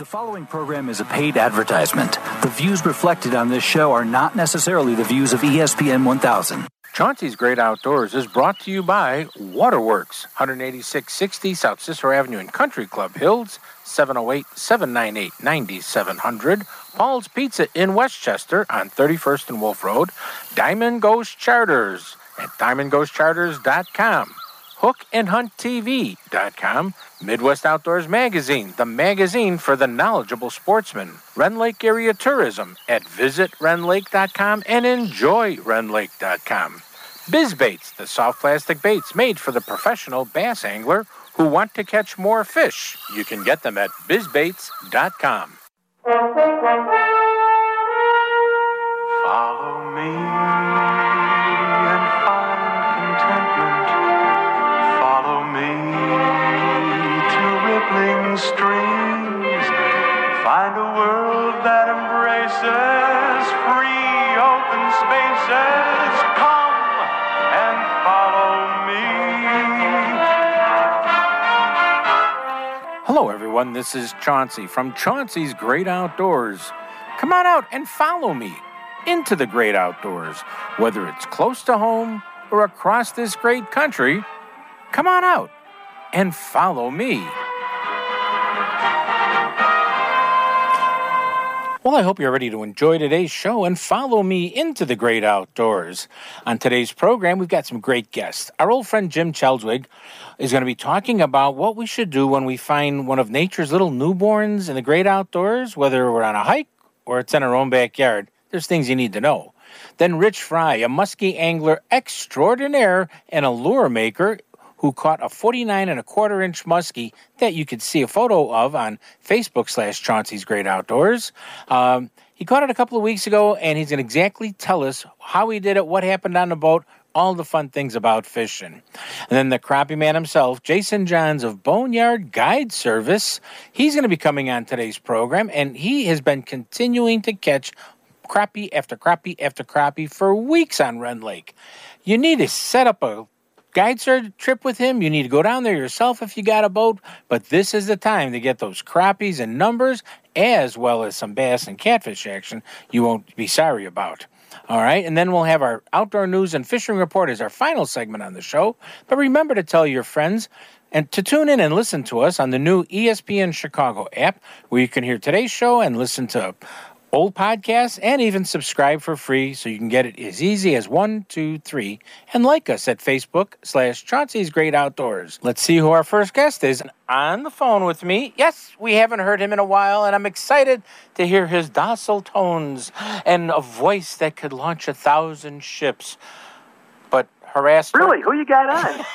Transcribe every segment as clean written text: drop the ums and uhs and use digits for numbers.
The following program is a paid advertisement. The views reflected on this show are not necessarily the views of ESPN 1000. Chauncey's Great Outdoors is brought to you by Waterworks, 18660 South Cicero Avenue in Country Club Hills, 708-798-9700. Paul's Pizza in Westchester on 31st and Wolf Road. Diamond Ghost Charters at diamondghostcharters.com. HookandHuntTV.com. Midwest Outdoors Magazine, the magazine for the knowledgeable sportsman. Rend Lake Area Tourism at visitrenlake.com and enjoyrenlake.com. BizBaits, the soft plastic baits made for the professional bass angler who want to catch more fish. You can get them at bizbaits.com. Follow me and find contentment. Follow me to rippling streams. Find a world that embraces free open spaces. Come and follow me. Hello, everyone. This is Chauncey from Chauncey's Great Outdoors. Come on out and follow me into the great outdoors. Whether it's close to home or across this great country, come on out and follow me. Well, I hope you're ready to enjoy today's show and follow me into the great outdoors. On today's program, we've got some great guests. Our old friend Jim Chelswig is going to be talking about what we should do when we find one of nature's little newborns in the great outdoors, whether we're on a hike or it's in our own backyard. There's things you need to know. Then Rich Fry, a muskie angler extraordinaire and a lure maker who caught a 49.25-inch muskie that you could see a photo of on Facebook/Chauncey's Great Outdoors. He caught it a couple of weeks ago, and he's going to exactly tell us how he did it, what happened on the boat, all the fun things about fishing. And then the crappie man himself, Jason Johns of Boneyard Guide Service, he's going to be coming on today's program, and he has been continuing to catch crappie after crappie after crappie for weeks on Rend Lake. You need to set up a guide trip with him. You need to go down there yourself if you got a boat, but this is the time to get those crappies and numbers as well as some bass and catfish action you won't be sorry about. All right, and then we'll have our outdoor news and fishing report as our final segment on the show. But remember to tell your friends and to tune in and listen to us on the new ESPN Chicago app, where you can hear today's show and listen to old podcasts, and even subscribe for free so you can get it as easy as 1, 2, 3, and like us at Facebook/Chauncey's Great Outdoors. Let's see who our first guest is on the phone with me. Yes, we haven't heard him in a while, and I'm excited to hear his docile tones and a voice that could launch 1,000 ships. But harassed... Really? Who you got on?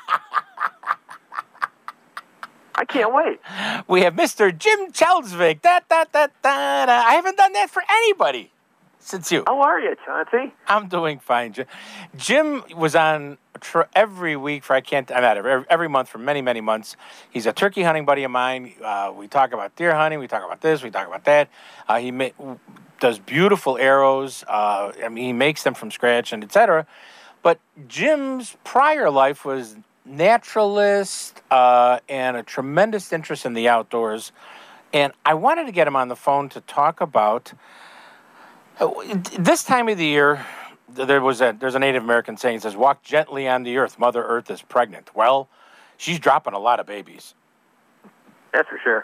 I can't wait. We have Mr. Jim Chelsvig. I haven't done that for anybody since you. How are you, Chauncey? I'm doing fine, Jim. Jim was on every week for every month for many, many months. He's a turkey hunting buddy of mine. We talk about deer hunting. We talk about this. We talk about that. He does beautiful arrows. He makes them from scratch and etc. But Jim's prior life was naturalist and a tremendous interest in the outdoors, and I wanted to get him on the phone to talk about this time of the year. There's a Native American saying, it says, "Walk gently on the earth, Mother Earth is pregnant." Well, she's dropping a lot of babies. That's for sure.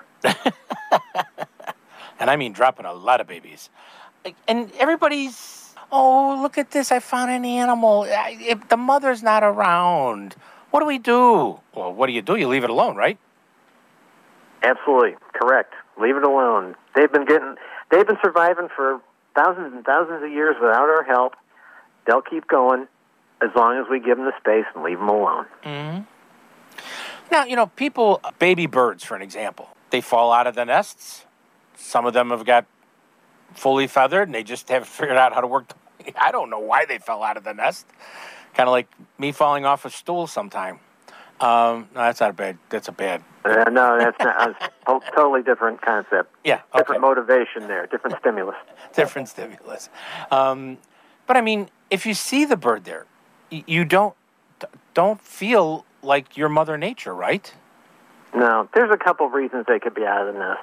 And I mean dropping a lot of babies, and everybody's, oh, look at this, I found an animal. If the mother's not around, what do we do? Well, what do? You leave it alone, right? Absolutely correct. Leave it alone. They've been surviving for thousands and thousands of years without our help. They'll keep going as long as we give them the space and leave them alone. Mm-hmm. Now, people, baby birds, for an example, they fall out of the nests. Some of them have got fully feathered, and they just haven't figured out how to work. I don't know why they fell out of the nest. Kind of like me falling off a stool sometime. No, that's a bad. No, that's not. A totally different concept. Yeah. Okay. Different motivation there. Different stimulus. Different stimulus. But I mean, if you see the bird there, you don't feel like you're Mother Nature, right? No, there's a couple of reasons they could be out of the nest.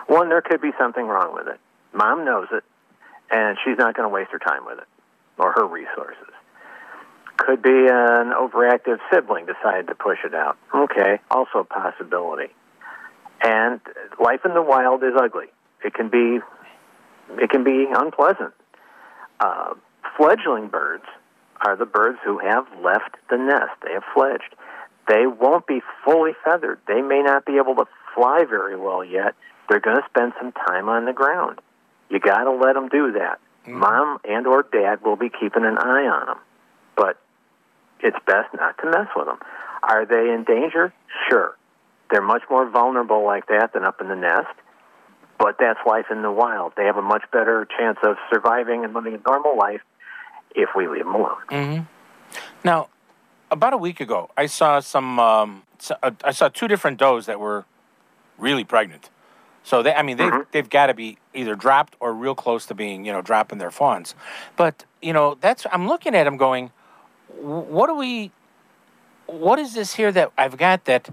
One, there could be something wrong with it. Mom knows it, and she's not going to waste her time with it or her resources. Could be an overactive sibling decided to push it out. Okay, also a possibility. And life in the wild is ugly. It can be unpleasant. Fledgling birds are the birds who have left the nest. They have fledged. They won't be fully feathered. They may not be able to fly very well yet. They're going to spend some time on the ground. You got to let them do that. Mom and or dad will be keeping an eye on them, but it's best not to mess with them. Are they in danger? Sure. They're much more vulnerable like that than up in the nest, but that's life in the wild. They have a much better chance of surviving and living a normal life if we leave them alone. Mm-hmm. Now, about a week ago, I saw I saw two different does that were really pregnant. So they've got to be either dropped or real close to being, dropping their fawns. But I'm looking at them going, what is this here that I've got that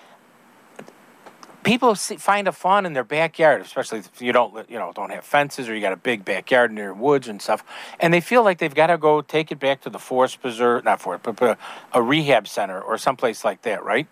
people find a fawn in their backyard, especially if you don't have fences or you got a big backyard near woods and stuff, and they feel like they've got to go take it back to the forest preserve, not forest, but a rehab center or someplace like that, right?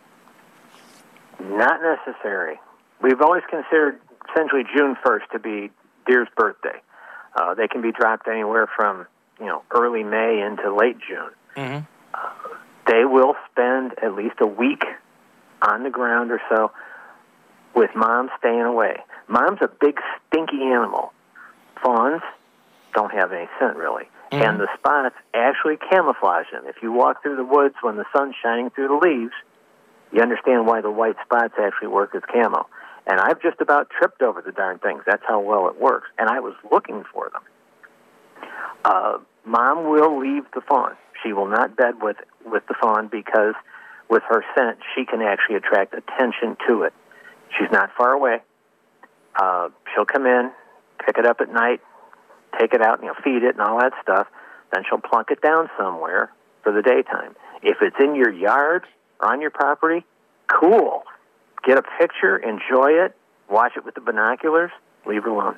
Not necessary. We've always considered essentially June 1st to be deer's birthday. They can be dropped anywhere from early May into late June. Mm-hmm. They will spend at least a week on the ground or so with mom staying away. Mom's a big, stinky animal. Fawns don't have any scent, really. Mm-hmm. And the spots actually camouflage them. If you walk through the woods when the sun's shining through the leaves, you understand why the white spots actually work as camo. And I've just about tripped over the darn things. That's how well it works. And I was looking for them. Mom will leave the fawn. She will not bed with the fawn because with her scent, she can actually attract attention to it. She's not far away. She'll come in, pick it up at night, take it out, feed it and all that stuff. Then she'll plunk it down somewhere for the daytime. If it's in your yard or on your property, cool. Get a picture, enjoy it, watch it with the binoculars, leave it alone.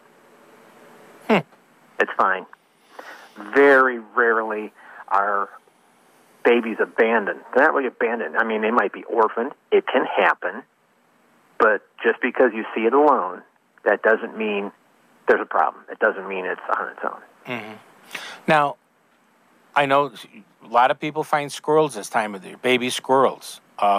It's fine. Very rarely are babies abandoned. They're not really abandoned. I mean, they might be orphaned. It can happen. But just because you see it alone, that doesn't mean there's a problem. It doesn't mean it's on its own. Mm-hmm. Now, I know a lot of people find squirrels this time of the year, baby squirrels.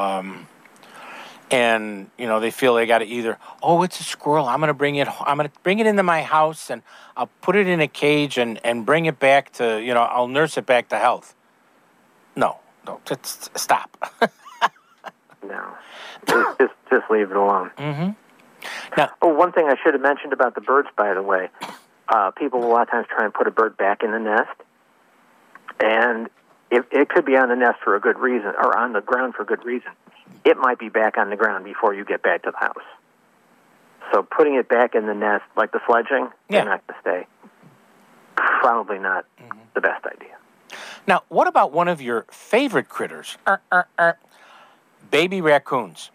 And they feel they got to either, it's a squirrel, I'm going to bring it into my house and I'll put it in a cage and bring it back to, I'll nurse it back to health. No, just stop. No, just leave it alone. Mm-hmm. Now, one thing I should have mentioned about the birds, by the way, people a lot of times try and put a bird back in the nest, and it could be on the nest for a good reason, or on the ground for a good reason. It might be back on the ground before you get back to the house. So putting it back in the nest, like the fledgling, they're not going to stay. Probably not the best idea. Now, what about one of your favorite critters? Baby raccoons.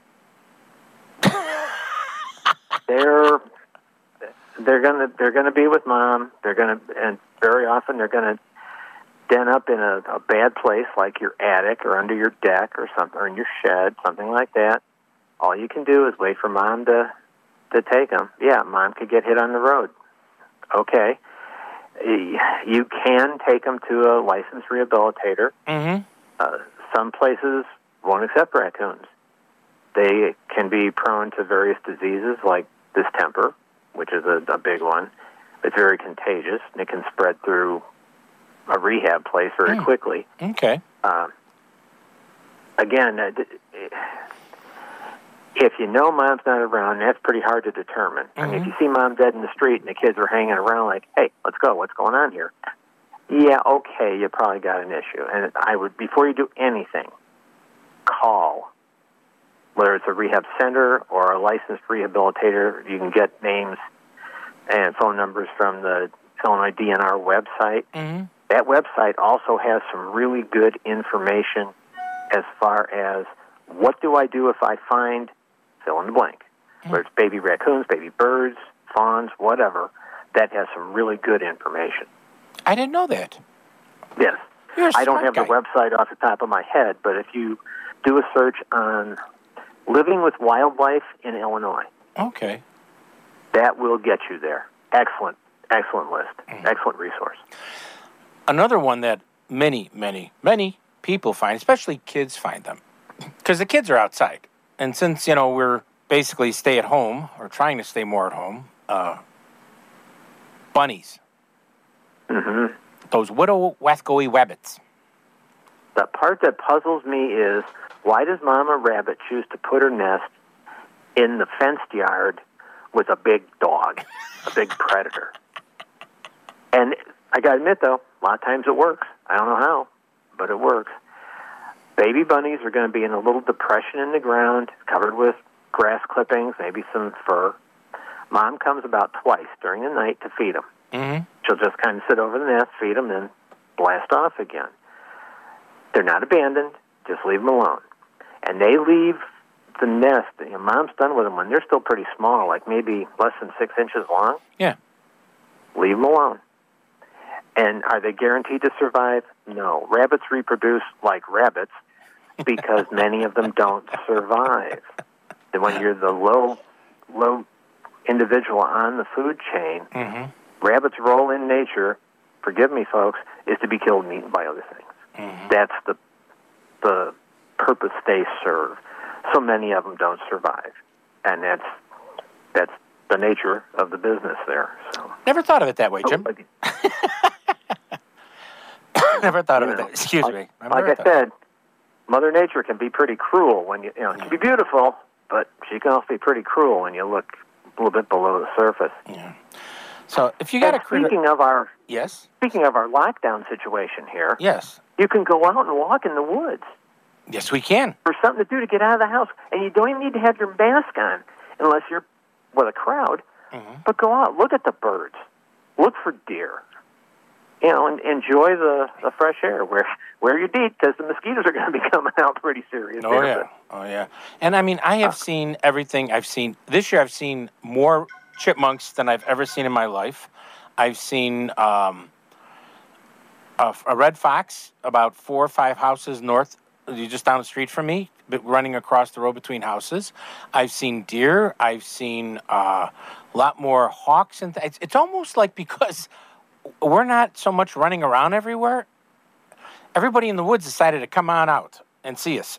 They're gonna be with mom. And very often they're gonna den up in a bad place like your attic or under your deck or something, or in your shed, something like that. All you can do is wait for mom to take them. Yeah, mom could get hit on the road. Okay. You can take them to a licensed rehabilitator. Mm-hmm. Some places won't accept raccoons. They can be prone to various diseases like distemper, which is a big one. It's very contagious, and it can spread through a rehab place very quickly. Okay. Again, if you know mom's not around, that's pretty hard to determine. Mm-hmm. I mean, if you see mom dead in the street and the kids are hanging around like, hey, let's go, what's going on here? Yeah, okay, you probably got an issue. And I would, before you do anything, call. Whether it's a rehab center or a licensed rehabilitator, you can get names and phone numbers from the Illinois DNR website. Mm-hmm. That website also has some really good information as far as what do I do if I find fill in the blank. whether it's baby raccoons, baby birds, fawns, whatever, that has some really good information. I didn't know that. Yes. You're a I don't smart have guy. the website off the top of my head, but if you do a search on living with wildlife in Illinois, Okay. that will get you there. Excellent list. Excellent resource. Another one that many, many, many people find, especially kids find them, because the kids are outside. And since, we're basically stay at home or trying to stay more at home, bunnies. Mm-hmm. Those widow Wathgoey wabbits. The part that puzzles me is, why does Mama Rabbit choose to put her nest in the fenced yard with a big dog, a big predator? And I got to admit, though, a lot of times it works. I don't know how, but it works. Baby bunnies are going to be in a little depression in the ground, covered with grass clippings, maybe some fur. Mom comes about twice during the night to feed them. Mm-hmm. She'll just kind of sit over the nest, feed them, then blast off again. They're not abandoned. Just leave them alone. And they leave the nest. Mom's done with them when they're still pretty small, like maybe less than 6 inches long. Yeah. Leave them alone. And are they guaranteed to survive? No. Rabbits reproduce like rabbits because many of them don't survive. And when you're the low individual on the food chain, rabbits' role in nature, forgive me, folks, is to be killed and eaten by other things. That's the purpose they serve. So many of them don't survive, and that's the nature of the business there. So Never thought of it that way, Jim. Never thought of it that way. Excuse me. Like I said, Mother Nature can be pretty cruel when it can be beautiful, but she can also be pretty cruel when you look a little bit below the surface. Yeah. So if you got a critter... Speaking of our lockdown situation here, Yes. you can go out and walk in the woods Yes, we can. for something to do to get out of the house. And you don't even need to have your mask on unless you're with a crowd. But go out, look at the birds, look for deer, and enjoy the fresh air. Wear your DEET because the mosquitoes are going to be coming out pretty serious. Oh, yeah. Oh, yeah. And, I mean, I have seen everything. This year I've seen more chipmunks than I've ever seen in my life. I've seen a red fox about 4 or 5 houses north, just down the street from me, running across the road between houses. I've seen deer. I've seen a lot more hawks. And it's almost like because we're not so much running around everywhere, everybody in the woods decided to come on out and see us.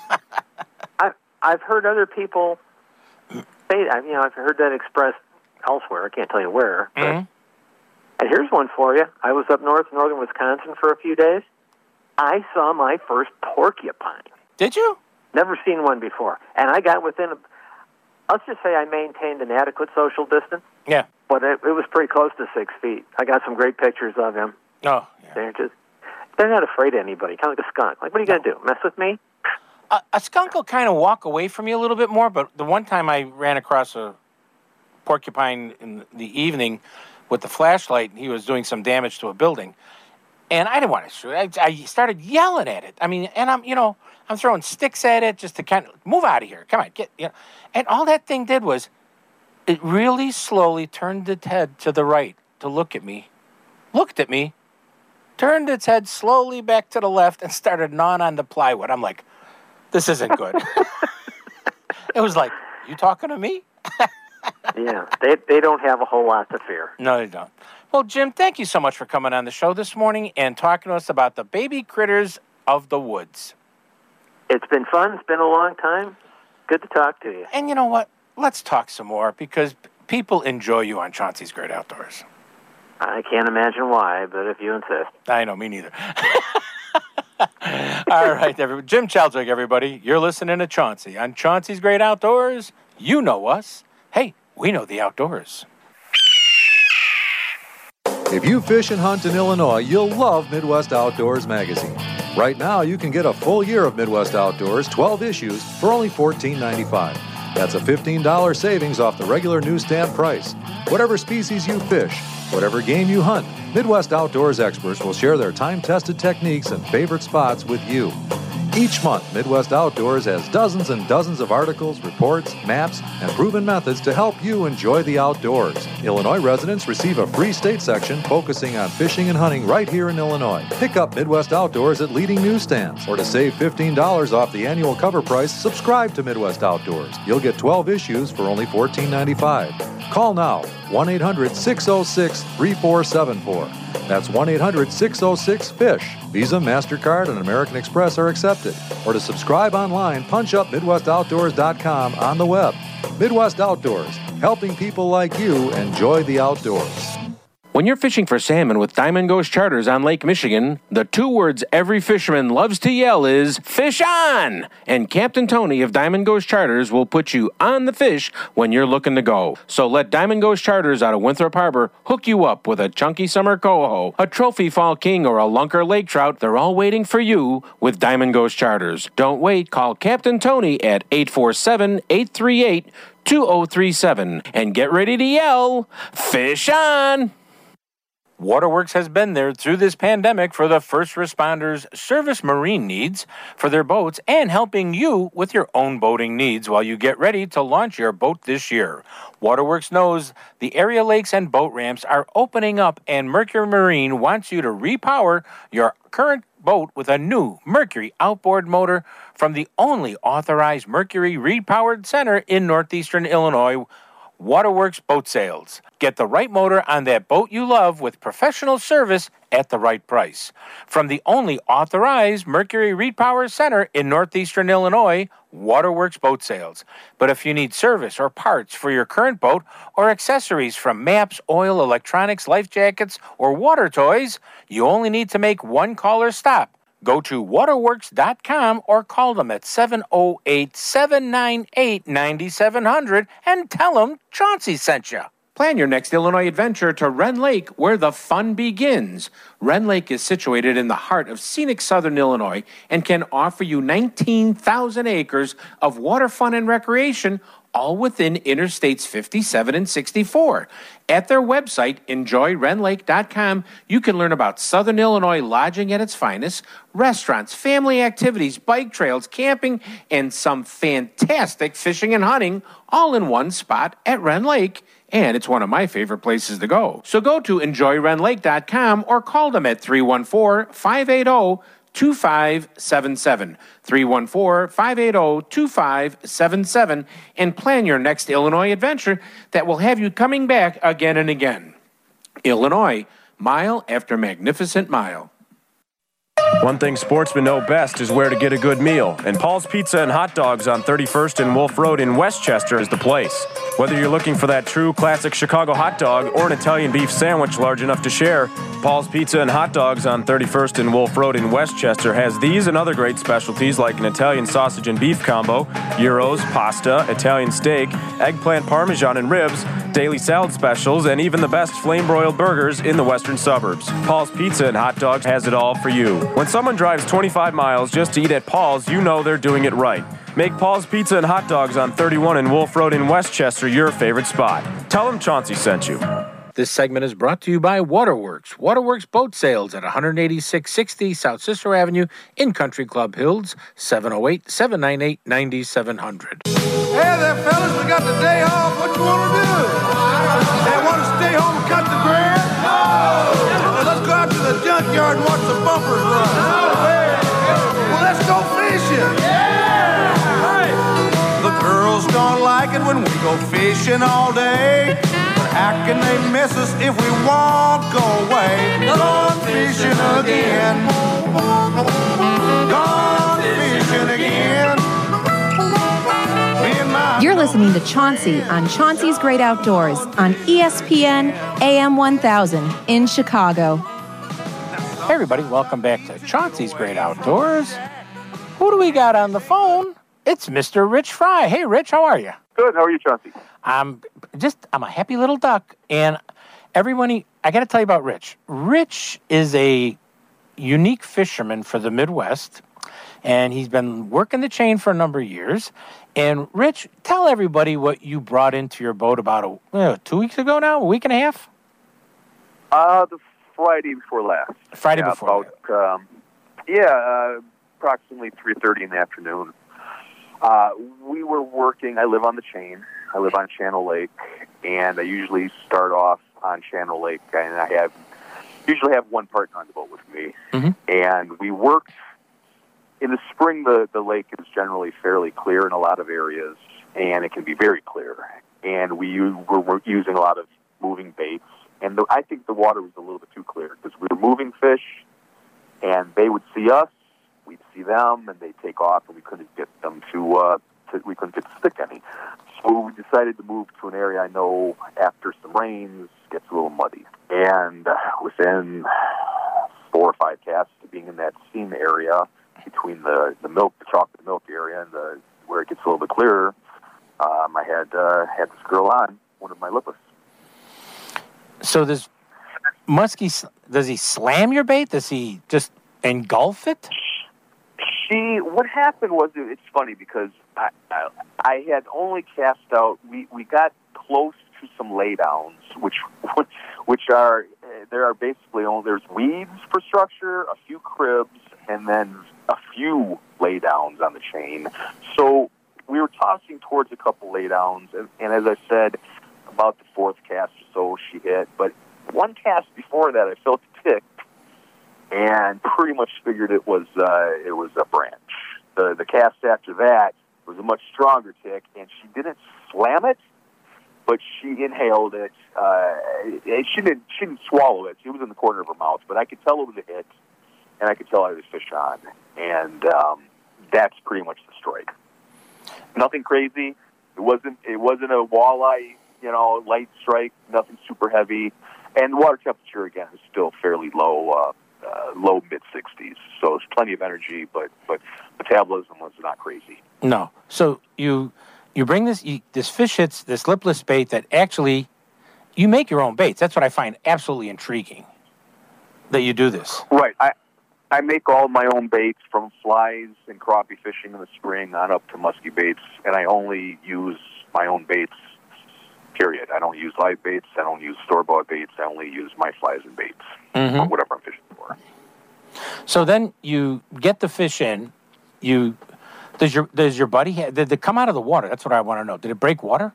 I've heard other people say, I've heard that expressed elsewhere. I can't tell you where. But, and here's one for you. I was up northern Wisconsin for a few days. I saw my first porcupine. Did you? Never seen one before. And I got within, let's just say I maintained an adequate social distance. Yeah. But it was pretty close to 6 feet. I got some great pictures of him. Oh, yeah. They're not afraid of anybody, kind of like a skunk. Like, what are you going to do, mess with me? A skunk will kind of walk away from you a little bit more, but the one time I ran across a porcupine in the evening with the flashlight, he was doing some damage to a building, and I didn't want to shoot it. I started yelling at it. I mean, and I'm throwing sticks at it just to kind of move out of here. Come on, And all that thing did was it really slowly turned its head to the right to looked at me, turned its head slowly back to the left, and started gnawing on the plywood. I'm like, this isn't good. It was like, you talking to me? Yeah, they don't have a whole lot to fear. No, they don't. Well, Jim, thank you so much for coming on the show this morning and talking to us about the baby critters of the woods. It's been fun. It's been a long time. Good to talk to you. And you know what? Let's talk some more because people enjoy you on Chauncey's Great Outdoors. I can't imagine why, but if you insist. I know, me neither. All right, everybody. Jim Chaldwick, everybody. You're listening to Chauncey on Chauncey's Great Outdoors. You know us. Hey, we know the outdoors. If you fish and hunt in Illinois, you'll love Midwest Outdoors magazine. Right now, you can get a full year of Midwest Outdoors, 12 issues, for only $14.95. That's a $15 savings off the regular newsstand price. Whatever species you fish, whatever game you hunt, Midwest Outdoors experts will share their time-tested techniques and favorite spots with you. Each month, Midwest Outdoors has dozens and dozens of articles, reports, maps, and proven methods to help you enjoy the outdoors. Illinois residents receive a free state section focusing on fishing and hunting right here in Illinois. Pick up Midwest Outdoors at leading newsstands, or to save $15 off the annual cover price, subscribe to Midwest Outdoors. You'll get 12 issues for only $14.95. Call now, 1-800-606-3474. That's 1-800-606-FISH. Visa, MasterCard, and American Express are accepted. Or to subscribe online, punch up MidwestOutdoors.com on the web. Midwest Outdoors, helping people like you enjoy the outdoors. When you're fishing for salmon with Diamond Ghost Charters on Lake Michigan, the two words every fisherman loves to yell is, "Fish on!" And Captain Tony of Diamond Ghost Charters will put you on the fish when you're looking to go. So let Diamond Ghost Charters out of Winthrop Harbor hook you up with a chunky summer coho, a trophy fall king, or a lunker lake trout. They're all waiting for you with Diamond Ghost Charters. Don't wait. Call Captain Tony at 847-838-2037 and get ready to yell, "Fish on!" Waterworks has been there through this pandemic for the first responders' service marine needs for their boats and helping you with your own boating needs while you get ready to launch your boat this year. Waterworks knows the area lakes and boat ramps are opening up, and Mercury Marine wants you to repower your current boat with a new Mercury outboard motor from the only authorized Mercury repowered center in northeastern Illinois, Waterworks Boat Sales. Get the right motor on that boat you love with professional service at the right price. From the only authorized Mercury Repower Center in northeastern Illinois, Waterworks Boat Sales. But if you need service or parts for your current boat or accessories from maps, oil, electronics, life jackets, or water toys, you only need to make one call or stop. Go to waterworks.com or call them at 708-798-9700 and tell them Chauncey sent you. Plan your next Illinois adventure to Wren Lake, where the fun begins. Wren Lake is situated in the heart of scenic southern Illinois and can offer you 19,000 acres of water fun and recreation, all within Interstates 57 and 64. At their website, enjoywrenlake.com, you can learn about Southern Illinois lodging at its finest, restaurants, family activities, bike trails, camping, and some fantastic fishing and hunting, all in one spot at Wren Lake. And it's one of my favorite places to go. So go to enjoywrenlake.com or call them at 314-580-2577, 314-580-2577, and plan your next Illinois adventure that will have you coming back again and again. Illinois, mile after magnificent mile. One thing sportsmen know best is where to get a good meal, and Paul's Pizza and Hot Dogs on 31st and Wolf Road in Westchester is the place. Whether you're looking for that true classic Chicago hot dog or an Italian beef sandwich large enough to share, Paul's Pizza and Hot Dogs on 31st and Wolf Road in Westchester has these and other great specialties like an Italian sausage and beef combo, gyros, pasta, Italian steak, eggplant parmesan and ribs, daily salad specials, and even the best flame-broiled burgers in the western suburbs. Paul's Pizza and Hot Dogs has it all for you. When someone drives 25 miles just to eat at Paul's, you know they're doing it right. Make Paul's Pizza and Hot Dogs on 31 and Wolf Road in Westchester your favorite spot. Tell them Chauncey sent you. This segment is brought to you by Waterworks. Waterworks Boat Sales at 18660 South Cicero Avenue in Country Club Hills, 708-798-9700. Hey there, fellas, we got the day off. What you want to do? They want to stay home and cut the grass? No! Well, let's go out to the junkyard and watch the bumpers run. No! Well, let's go fishing. Yeah! Right. The girls don't like it when we go fishing all day. But how can they miss us if we won't go away? Gone fishing again. Gone fishing again. You're listening to Chauncey on Chauncey's Great Outdoors on ESPN AM 1000 in Chicago. Hey everybody, welcome back to Chauncey's Great Outdoors. Who do we got on the phone? It's Mr. Rich Fry. Hey Rich, how are you? Good, how are you, Chauncey? I'm a happy little duck, and everybody, I got to tell you about Rich. Rich is a unique fisherman for the Midwest, and he's been working the chain for a number of years. And Rich, tell everybody what you brought into your boat about 2 weeks ago now, a week and a half? The Friday before last. Friday before last. approximately 3:30 in the afternoon. We were working. I live on the chain. I live on Channel Lake, and I usually start off on Channel Lake, and I usually have one partner on the boat with me. Mm-hmm. And we worked in the spring. The lake is generally fairly clear in a lot of areas, and it can be very clear. And we were using a lot of moving baits, and I think the water was a little bit too clear because we were moving fish, and they would see us, we'd see them, and they'd take off, and we couldn't get them we couldn't get to stick any. So we decided to move to an area I know after some rains gets a little muddy. And within 4 or 5 casts of being in that seam area between the chocolate milk area and where it gets a little bit clearer, I had this girl on, one of my lipless. So does he slam your bait? Does he just engulf it? What happened was, it's funny because I had only cast out, we got close to some laydowns, which are, there are basically there's weeds for structure, a few cribs, and then a few laydowns on the chain. So we were tossing towards a couple laydowns, and as I said, about the 4th cast or so she hit, but one cast before that I felt a tick, and pretty much figured it was a branch. The cast after that was a much stronger tick, and she didn't slam it, but she inhaled it. She didn't swallow it. It was in the corner of her mouth, but I could tell it was a hit, and I could tell I was fish on, and that's pretty much the strike. Nothing crazy. It wasn't a walleye, light strike. Nothing super heavy, and the water temperature again is still fairly low. Low mid-60s, so it's plenty of energy, but metabolism was not crazy. No. So you bring this fish hits this lipless bait that actually you make your own baits. That's what I find absolutely intriguing, that you do this. Right. I make all my own baits, from flies and crappie fishing in the spring on up to musky baits, and I only use my own baits, period. I don't use live baits. I don't use store-bought baits. I only use my flies and baits, or whatever I'm fishing for. So then you get the fish in. Does your buddy did it come out of the water? That's what I want to know. Did it break water?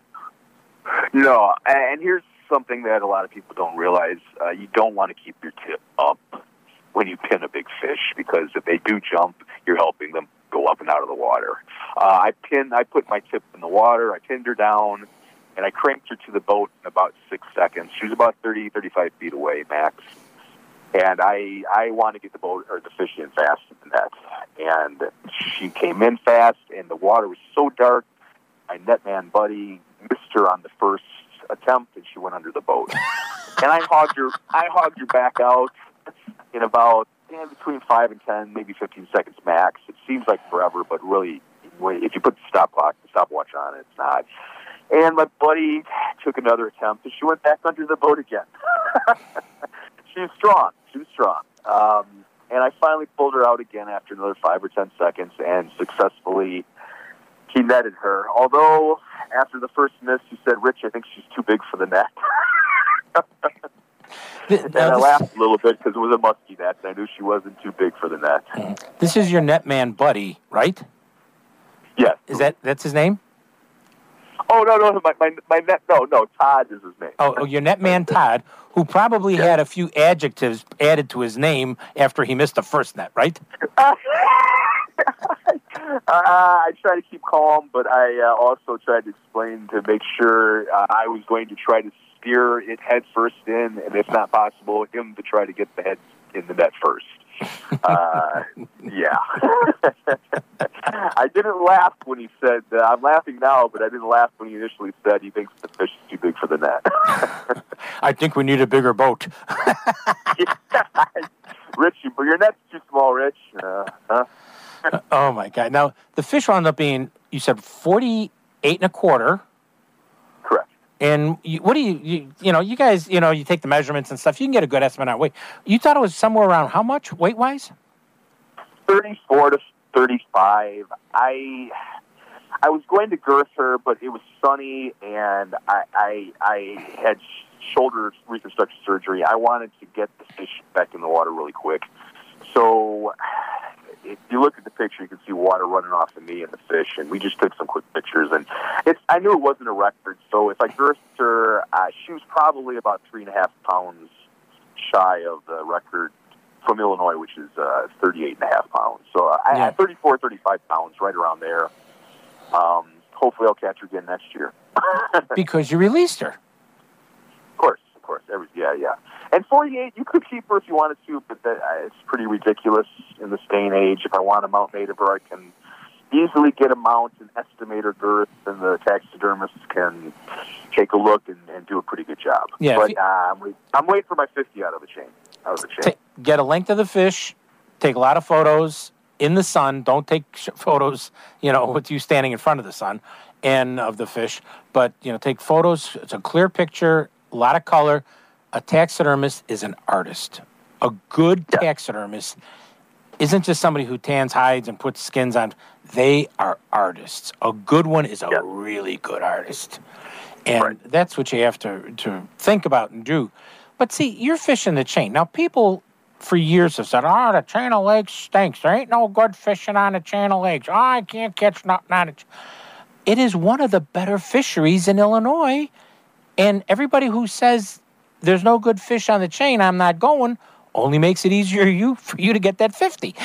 No. And here's something that a lot of people don't realize: you don't want to keep your tip up when you pin a big fish, because if they do jump, you're helping them go up and out of the water. I put my tip in the water. I pinned her down, and I cranked her to the boat in about 6 seconds. She was about 30, 35 feet away, max. And I wanted to get the boat or the fish in fast in the net. And she came in fast, and the water was so dark, my netman buddy missed her on the first attempt, and she went under the boat. And I hogged her back out in about between 5 and 10, maybe 15 seconds max. It seems like forever, but really, if you put the stopwatch on it, it's not. And my buddy took another attempt, and she went back under the boat again. She was strong. And I finally pulled her out again after another 5 or 10 seconds, and successfully he netted her. Although, after the first miss, he said, "Rich, I think she's too big for the net." And I laughed a little bit because it was a musky net, and I knew she wasn't too big for the net. This is your netman buddy, right? Yes. That's his name? Oh, no, my net, no, Todd is his name. Oh, your netman Todd, who probably had a few adjectives added to his name after he missed the first net, right? I try to keep calm, but I also tried to explain to make sure I was going to try to steer it head first in, and if not possible, him to try to get the head in the net first. Yeah. I didn't laugh when he said, I'm laughing now, but I didn't laugh when he initially said he thinks the fish is too big for the net. I think we need a bigger boat. Rich, your net's too small, Rich. Oh, my God. Now, the fish wound up being, you said, 48 and a quarter. Correct. And what do you guys, you take the measurements and stuff. You can get a good estimate on weight. You thought it was somewhere around how much weight-wise? 34 to 35. I was going to girth her, but it was sunny, and I had shoulder reconstruction surgery. I wanted to get the fish back in the water really quick. So if you look at the picture, you can see water running off of me and the fish, and we just took some quick pictures. And I knew it wasn't a record, so if I girthed her, she was probably about 3.5 pounds shy of the record from Illinois, which is 38.5 pounds. So I had 34, 35 pounds, right around there. Hopefully I'll catch her again next year. Because you released her. Of course. Yeah. And 48, you could keep her if you wanted to, but it's pretty ridiculous in this day and age. If I want to mount native her, I can easily get a mount and estimate her girth, and the taxidermist can take a look and do a pretty good job. Yeah, but I'm waiting for my 50 out of the chain. Get a length of the fish, take a lot of photos in the sun. Don't take photos, with you standing in front of the sun and of the fish. But, take photos. It's a clear picture, a lot of color. A taxidermist is an artist. A good taxidermist isn't just somebody who tans hides and puts skins on. They are artists. A good one is a really good artist. And that's what you have to think about and do. But see, you're fishing the chain. Now, people for years have said, the chain of lakes stinks. There ain't no good fishing on the chain of lakes. I can't catch nothing on it. It is one of the better fisheries in Illinois. And everybody who says there's no good fish on the chain, I'm not going, only makes it easier for you to get that 50.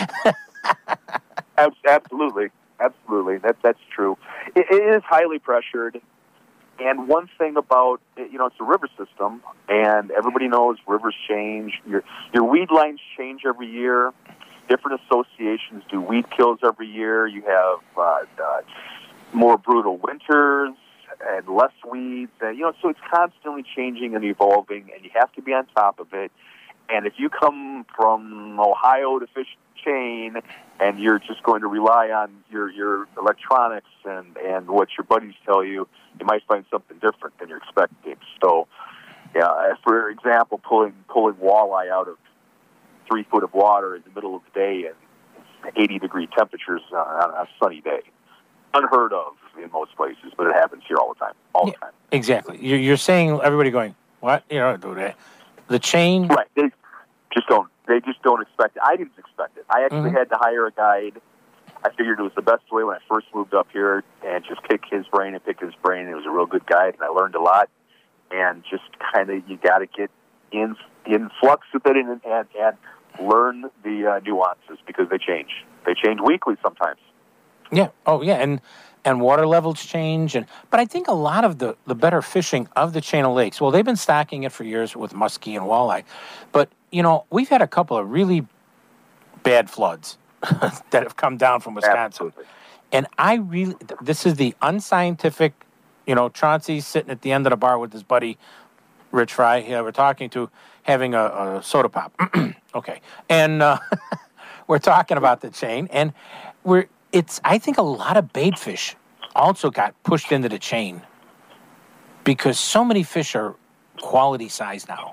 Absolutely. That's true. It is highly pressured. And one thing about, it's a river system, and everybody knows rivers change. Your weed lines change every year. Different associations do weed kills every year. You have more brutal winters and less weeds. And, so it's constantly changing and evolving, and you have to be on top of it. And if you come from Ohio to fish chain and you're just going to rely on your electronics and what your buddies tell you, you might find something different than you're expecting. So, for example, pulling walleye out of 3 foot of water in the middle of the day and 80-degree temperatures on a sunny day. Unheard of in most places, but it happens here all the time. The time. Exactly. You're saying everybody going, what? Do that. The chain? Right. They just don't expect it. I didn't expect it. I actually had to hire a guide. I figured it was the best way when I first moved up here, and just pick his brain. It was a real good guide, and I learned a lot. And just kind of, you got to get in flux with it and learn the nuances, because they change. They change weekly sometimes. Yeah. Oh, yeah. And water levels change. But I think a lot of the better fishing of the chain of lakes, well, they've been stocking it for years with muskie and walleye. But, we've had a couple of really bad floods that have come down from Wisconsin. Absolutely. And this is the unscientific, Chauncey's sitting at the end of the bar with his buddy, Rich Fry, we're talking to, having a soda pop. Okay. And we're talking about the chain. And I think a lot of bait fish also got pushed into the chain because so many fish are quality size now.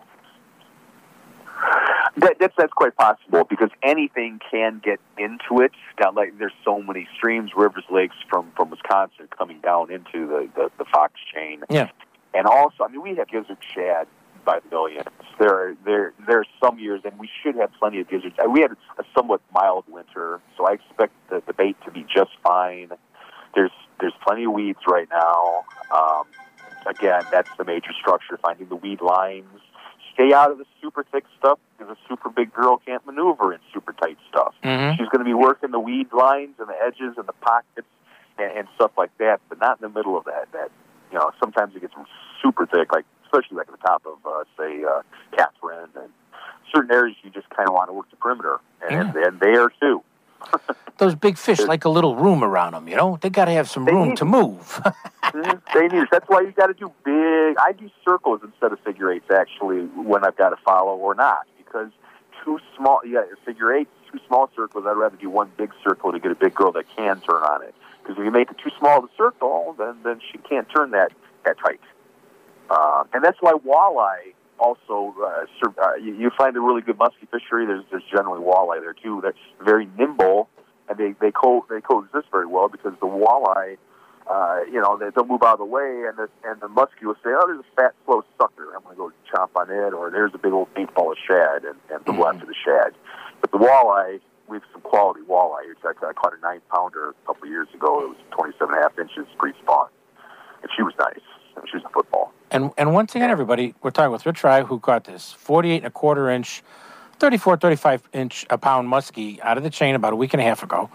That's quite possible, because anything can get into it. Like, there's so many streams, rivers, lakes from Wisconsin coming down into the Fox chain. Yeah. And also, we have gizzard shad by the millions. There are some years, and we should have plenty of gizzards. We had a somewhat mild winter, so I expect the bait to be just fine. There's plenty of weeds right now. Again, that's the major structure, finding the weed lines. Stay out of the super thick stuff, because a super big girl can't maneuver in super tight stuff. Mm-hmm. She's going to be working the weed lines and the edges and the pockets and stuff like that, but not in the middle of that. Sometimes it gets super thick, especially at the top of, Catherine, and certain areas you just kind of want to work the perimeter, and they are too. Those big fish like a little room around them, They got to have some room to move. They need it. That's why you got to do big. I do circles instead of figure eights, actually, when I've got to follow or not, because too small. Figure eights, too small circles. I'd rather do one big circle to get a big girl that can turn on it. Because if you make it too small of a circle, then she can't turn that tight. And that's why walleye also, you find a really good musky fishery. There's generally walleye there too. They're very nimble, and they coexist very well, because the walleye, they'll move out of the way, and the muskie will say, "Oh, there's a fat, slow sucker. I'm going to go chomp on it," or "There's a big old bait ball of shad," and go after the shad. But the walleye, we have some quality walleye I caught a 9-pounder a couple of years ago. It was 27.5 inches pre-spawn, and she was nice. She was a football. And once again, everybody, we're talking with Rich Fry, who caught this 48 1/4 inch, 34, 35 inch a pound muskie out of the chain about a week and a half ago.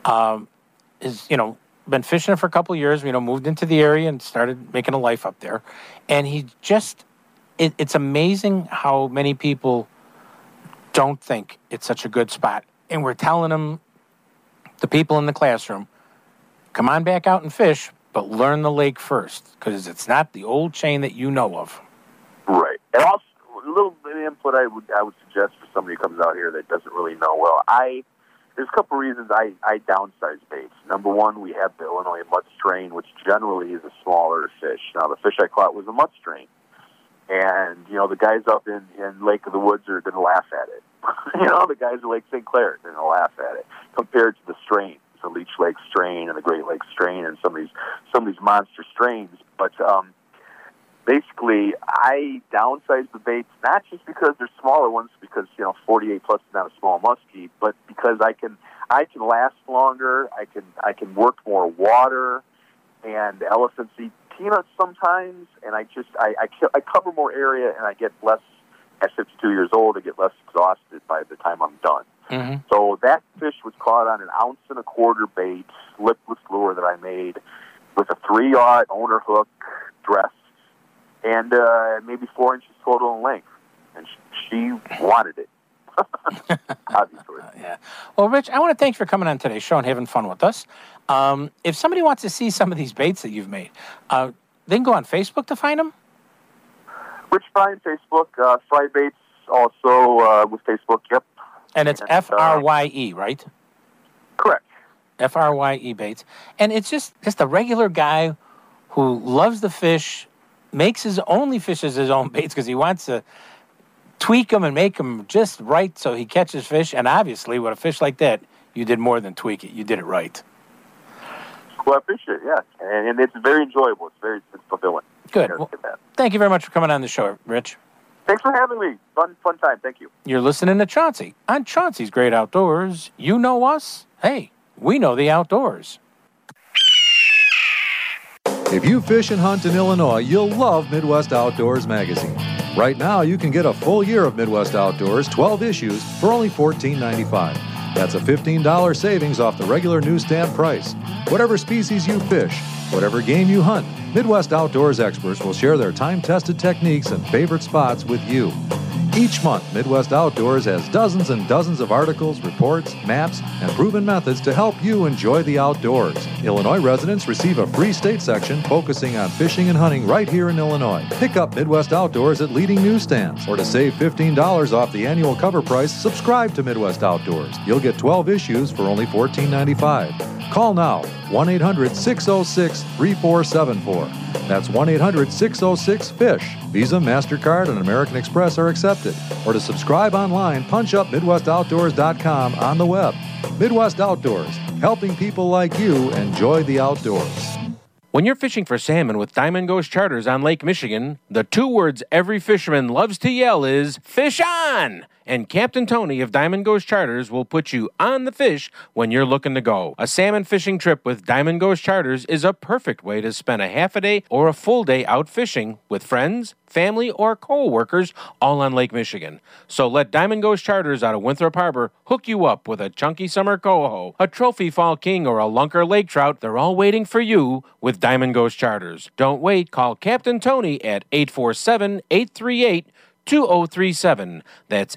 Is been fishing it for a couple of years. Moved into the area and started making a life up there. And he just, it's amazing how many people don't think it's such a good spot. And we're telling them, the people in the classroom, come on back out and fish, but learn the lake first, because it's not the old chain that you know of. Right. And also, a little bit of input I would suggest for somebody who comes out here that doesn't really know well. There's a couple reasons I downsize baits. Number one, we have the Illinois mud strain, which generally is a smaller fish. Now, the fish I caught was a mud strain. And, the guys up in Lake of the Woods are going to laugh at it. The guys at Lake St. Clair are going to laugh at it compared to the strains, the Leech Lake strain and the Great Lakes strain and some of these monster strains. But basically, I downsize the baits not just because they're smaller ones, because 48 plus is not a small muskie, but because I can last longer. I can work more water, and elephants eat peanuts sometimes, and I cover more area, and I get less. At 52 years old, I get less exhausted by the time I'm done. Mm-hmm. So that fish was caught on an 1 1/4 bait, lipless lure that I made with a 3-aught owner hook dress and maybe 4 inches total in length. And she wanted it, obviously. Yeah. Well, Rich, I want to thank you for coming on today's show and having fun with us. If somebody wants to see some of these baits that you've made, they can go on Facebook to find them? Rich Fry on Facebook, Fry Baits also with Facebook, yep. And it's Frye, right? Correct. Frye Baits. And it's just a regular guy who loves the fish, only fishes his own baits because he wants to tweak them and make them just right so he catches fish. And obviously, with a fish like that, you did more than tweak it. You did it right. Well, I appreciate it, yeah. And it's very enjoyable. It's fulfilling. Good. Well, thank you very much for coming on the show, Rich. Thanks for having me. Fun time. Thank you. You're listening to Chauncey on Chauncey's Great Outdoors. You know us. Hey, we know the outdoors. If you fish and hunt in Illinois, you'll love Midwest Outdoors magazine. Right now, you can get a full year of Midwest Outdoors, 12 issues, for only $14.95. That's a $15 savings off the regular newsstand price. Whatever species you fish, whatever game you hunt, Midwest Outdoors experts will share their time-tested techniques and favorite spots with you. Each month, Midwest Outdoors has dozens and dozens of articles, reports, maps, and proven methods to help you enjoy the outdoors. Illinois residents receive a free state section focusing on fishing and hunting right here in Illinois. Pick up Midwest Outdoors at leading newsstands. Or to save $15 off the annual cover price, subscribe to Midwest Outdoors. You'll get 12 issues for only $14.95. Call now, 1-800-606-3474. That's 1-800-606-FISH. Visa, MasterCard, and American Express are accepted. Or to subscribe online, punch up MidwestOutdoors.com on the web. Midwest Outdoors, helping people like you enjoy the outdoors. When you're fishing for salmon with Diamond Ghost Charters on Lake Michigan, the 2 words every fisherman loves to yell is, "Fish on!" And Captain Tony of Diamond Ghost Charters will put you on the fish when you're looking to go. A salmon fishing trip with Diamond Ghost Charters is a perfect way to spend a half a day or a full day out fishing with friends, family, or co-workers all on Lake Michigan. So let Diamond Ghost Charters out of Winthrop Harbor hook you up with a chunky summer coho, a trophy fall king, or a lunker lake trout. They're all waiting for you with Diamond Ghost Charters. Don't wait. Call Captain Tony at 847-838-2037. That's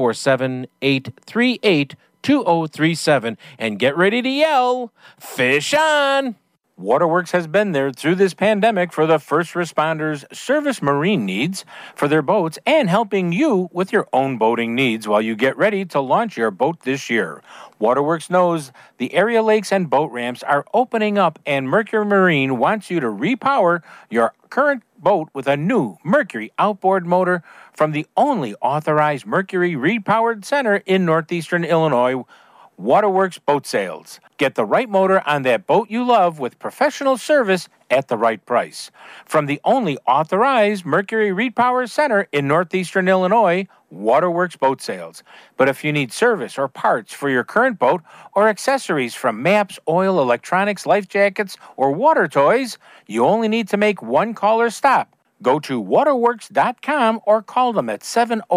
847-838-2037. And get ready to yell, "Fish on!" Waterworks has been there through this pandemic for the first responders' service marine needs for their boats and helping you with your own boating needs while you get ready to launch your boat this year. Waterworks knows the area lakes and boat ramps are opening up, and Mercury Marine wants you to repower your current boat with a new Mercury outboard motor from the only authorized Mercury repowered center in northeastern Illinois, Waterworks Boat Sales. Get the right motor on that boat you love with professional service at the right price. From the only authorized Mercury Repower Center in northeastern Illinois, Waterworks Boat Sales. But if you need service or parts for your current boat or accessories from maps, oil, electronics, life jackets, or water toys, you only need to make one call or stop. Go to waterworks.com or call them at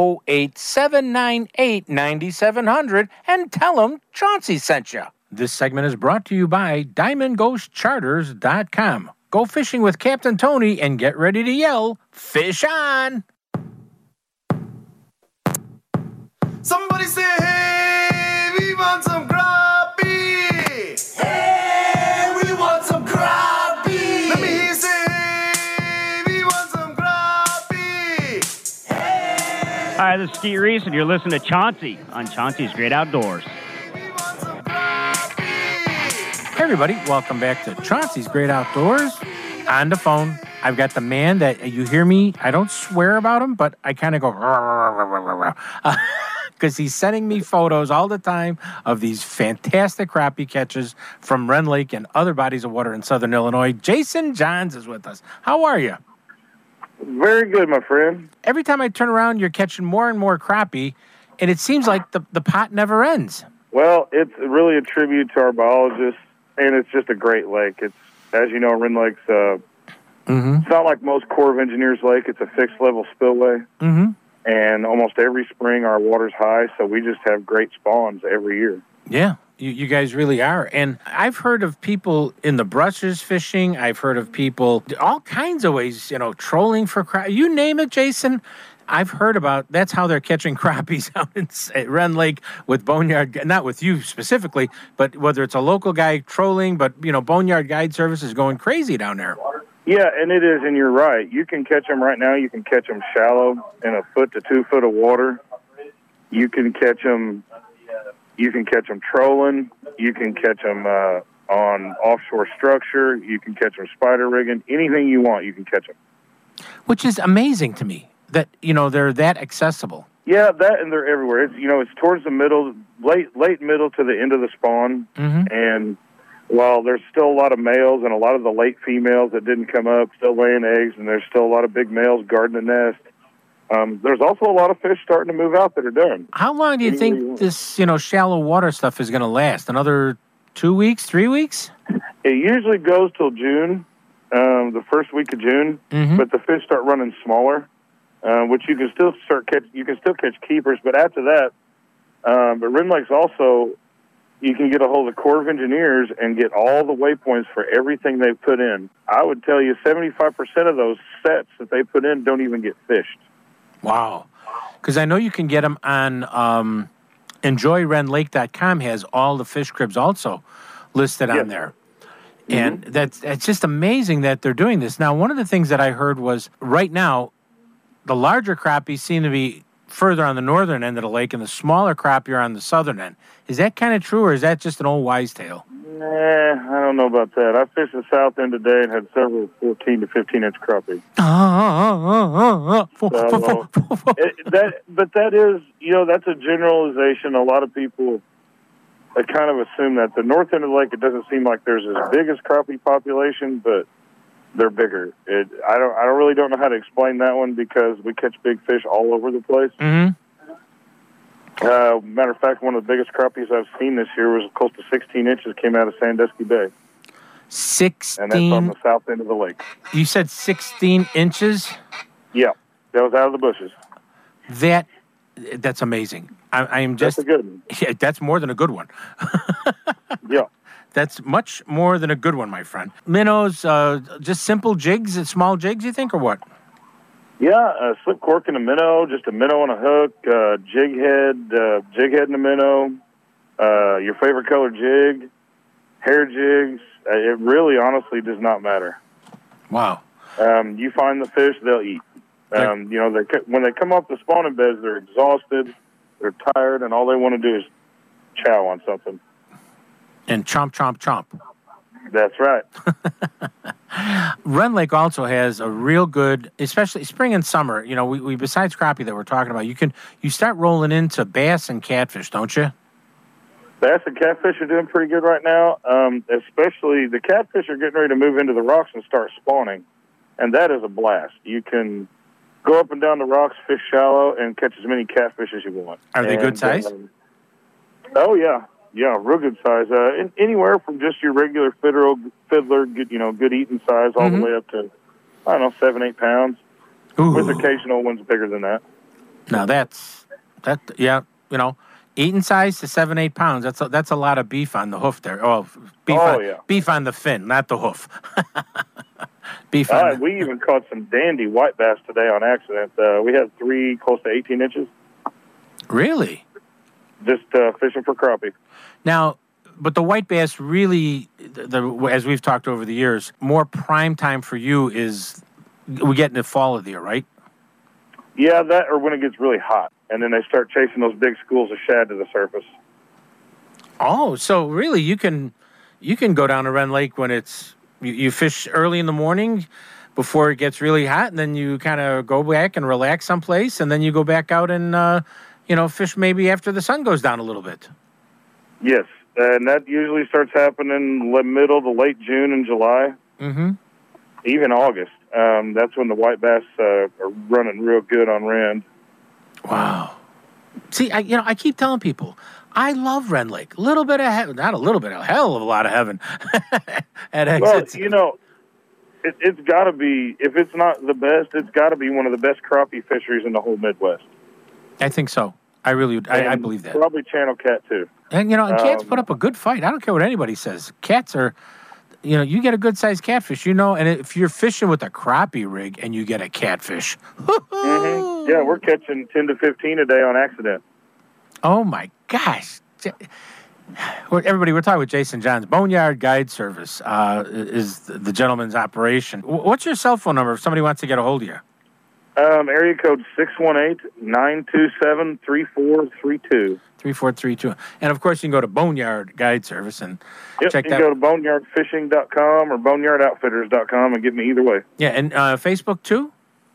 708-798-9700 and tell them Chauncey sent you. This segment is brought to you by DiamondGhostCharters.com. Go fishing with Captain Tony and get ready to yell, fish on! Somebody say, hey, we want some crappie. Hey, we want some crappie. Let me hear you say, hey, we want some crappie. Hey. Hi, this is Steve Reese, and you're listening to Chauncey on Chauncey's Great Outdoors. Hey everybody, welcome back to Chauncey's Great Outdoors. On the phone, I've got the man that you hear me, I don't swear about him, but I kind of go because he's sending me photos all the time of these fantastic crappie catches from Wren Lake and other bodies of water in southern Illinois. Jason Johns is with us. How are you? Very good, my friend. Every time I turn around, you're catching more and more crappie, and it seems like the pot never ends. Well, it's really a tribute to our biologists, and it's just a great lake. It's, as you know, Wren Lake's, it's not like most Corps of Engineers lake. It's a fixed-level spillway, and almost every spring our water's high, so we just have great spawns every year. Yeah, you guys really are. And I've heard of people in the brushes fishing. I've heard of people all kinds of ways, trolling for crappie. You name it, Jason. I've heard about that's how they're catching crappies out at Wren Lake with Boneyard, not with you specifically, but whether it's a local guy trolling, but, Boneyard Guide Service is going crazy down there. Yeah, and it is, and you're right. You can catch them right now. You can catch them shallow in 1 foot to 2 foot of water. You can catch them trolling. You can catch them on offshore structure. You can catch them spider rigging. Anything you want, you can catch them. Which is amazing to me. That, they're that accessible. Yeah, that, and they're everywhere. It's, it's towards the middle, late middle to the end of the spawn. And while there's still a lot of males and a lot of the late females that didn't come up still laying eggs, and there's still a lot of big males guarding the nest, there's also a lot of fish starting to move out that are done. How long do you think this, shallow water stuff is going to last? Another 2 weeks, 3 weeks? It usually goes till June, the first week of June, but the fish start running smaller. Which you can still catch keepers, but after that, but Wren Lake's also, you can get a hold of the Corps of Engineers and get all the waypoints for everything they've put in. I would tell you 75% of those sets that they put in don't even get fished. Wow. Because I know you can get them on EnjoyWrenLake.com has all the fish cribs also listed on there. And it's just amazing that they're doing this. Now, one of the things that I heard was right now, the larger crappie seem to be further on the northern end of the lake, and the smaller crappie are on the southern end. Is that kind of true, or is that just an old wives' tale? I don't know about that. I fished the south end today and had several 14 to 15-inch crappie. But that is, that's a generalization. A lot of people kind of assume that the north end of the lake, it doesn't seem like there's as big as crappie population, but they're bigger. I really don't know how to explain that one because we catch big fish all over the place. Matter of fact, one of the biggest crappies I've seen this year was close to 16 inches, came out of Sandusky Bay. 16? And that's on the south end of the lake. You said 16 inches? Yeah, that was out of the bushes. That's amazing. I am just... That's a good one. Yeah, that's more than a good one. Yeah. That's much more than a good one, my friend. Minnows, just simple jigs, small jigs, you think, or what? Yeah, a slip cork and a minnow, just a minnow on a hook, jig head and a minnow, your favorite color jig, hair jigs. It really, honestly, does not matter. Wow. You find the fish, they'll eat. When they come off the spawning beds, they're exhausted, they're tired, and all they want to do is chow on something. And chomp, chomp, chomp. That's right. Wren Lake also has a real good, especially spring and summer. We besides crappie that we're talking about, you start rolling into bass and catfish, don't you? Bass and catfish are doing pretty good right now. Especially the catfish are getting ready to move into the rocks and start spawning, and that is a blast. You can go up and down the rocks, fish shallow, and catch as many catfish as you want. Are they good size? Oh yeah, real good size. Anywhere from just your regular fiddler, good eating size, all the way up to 7-8 pounds. Ooh. With occasional ones bigger than that. Now eating size to 7-8 pounds. That's a lot of beef on the hoof there. Beef on the fin, not the hoof. Beef. We even caught some dandy white bass today on accident. We had 3 close to 18 inches. Really? Just fishing for crappie. Now, but the white bass really, as we've talked over the years, more prime time for you is we get in the fall of the year, right? Yeah, that or when it gets really hot, and then they start chasing those big schools of shad to the surface. Oh, so really you can go down to Wren Lake when it's you fish early in the morning before it gets really hot, and then you kind of go back and relax someplace, and then you go back out and fish maybe after the sun goes down a little bit. Yes, and that usually starts happening middle to late June and July. Mm-hmm. Even August. That's when the white bass are running real good on Wren. Wow. See, I keep telling people, I love Wren Lake. A little bit of heaven, not a little bit, a hell of a lot of heaven. Well, it's got to be, if it's not the best, it's got to be one of the best crappie fisheries in the whole Midwest. I think so. I really, I believe that. Probably channel cat, too. And, and cats put up a good fight. I don't care what anybody says. Cats are... you get a good-sized catfish, and if you're fishing with a crappie rig and you get a catfish. Mm-hmm. Yeah, we're catching 10 to 15 a day on accident. Oh, my gosh. Everybody, we're talking with Jason Johns. Boneyard Guide Service is the gentleman's operation. What's your cell phone number if somebody wants to get a hold of you? Area code 618-927-3432. 3432. And, of course, you can go to Boneyard Guide Service and check that. You can go to boneyardfishing.com or boneyardoutfitters.com and get me either way. Yeah, and Facebook, too?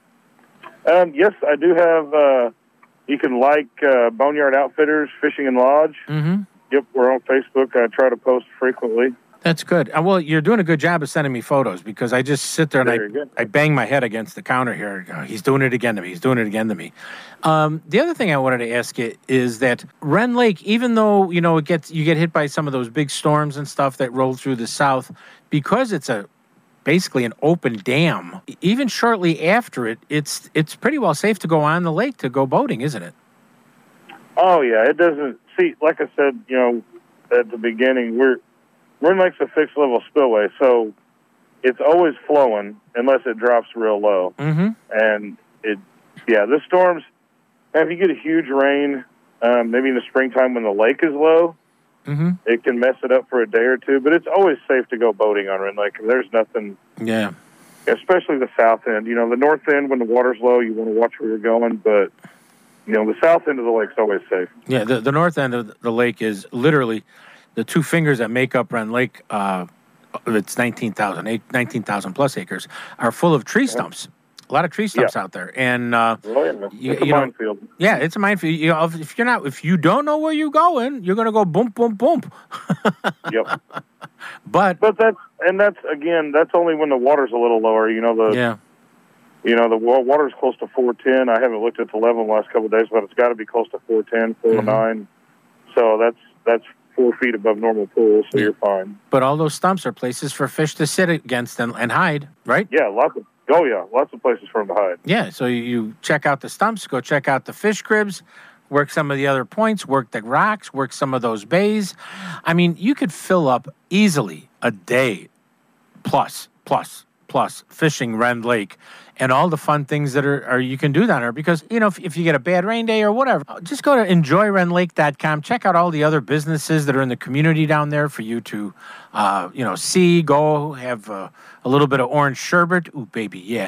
Yes, I do have, you can like Boneyard Outfitters Fishing and Lodge. Mm-hmm. Yep, we're on Facebook. I try to post frequently. That's good. Well, you're doing a good job of sending me photos because I just sit there and I bang my head against the counter here. He's doing it again to me. He's doing it again to me. The other thing I wanted to ask you is that Wren Lake, even though you get hit by some of those big storms and stuff that roll through the south, because it's basically an open dam. Even shortly after it's pretty well safe to go on the lake to go boating, isn't it? Oh yeah, it doesn't. See, like I said, at the beginning, Wren Lake's a fixed level spillway, so it's always flowing unless it drops real low. Mm-hmm. And the storms. If you get a huge rain, maybe in the springtime when the lake is low, mm-hmm. it can mess it up for a day or two. But it's always safe to go boating on Wren Lake. There's nothing. Yeah. Especially the south end. The north end when the water's low, you want to watch where you're going, but. The south end of the lake's always safe. Yeah, the north end of the lake is literally the two fingers that make up Wren Lake. It's 19,000 plus acres are full of tree stumps. A lot of tree stumps out there, and it's a minefield. Yeah, it's a minefield. If you don't know where you're going, you're going to go boom, boom, boom. Yep. But that's only when the water's a little lower. The water's close to 410. I haven't looked at the level in the last couple of days, but it's got to be close to 410, 409. Mm-hmm. So that's 4 feet above normal pool, so you're fine. But all those stumps are places for fish to sit against and hide, right? Yeah, lots of places for them to hide. Yeah, so you check out the stumps, go check out the fish cribs, work some of the other points, work the rocks, work some of those bays. I mean, you could fill up easily a day plus fishing Wren Lake and all the fun things that are you can do down there. Because, if you get a bad rain day or whatever, just go to enjoywrenlake.com. Check out all the other businesses that are in the community down there for you to, see, go have a little bit of orange sherbet. Ooh, baby, yeah.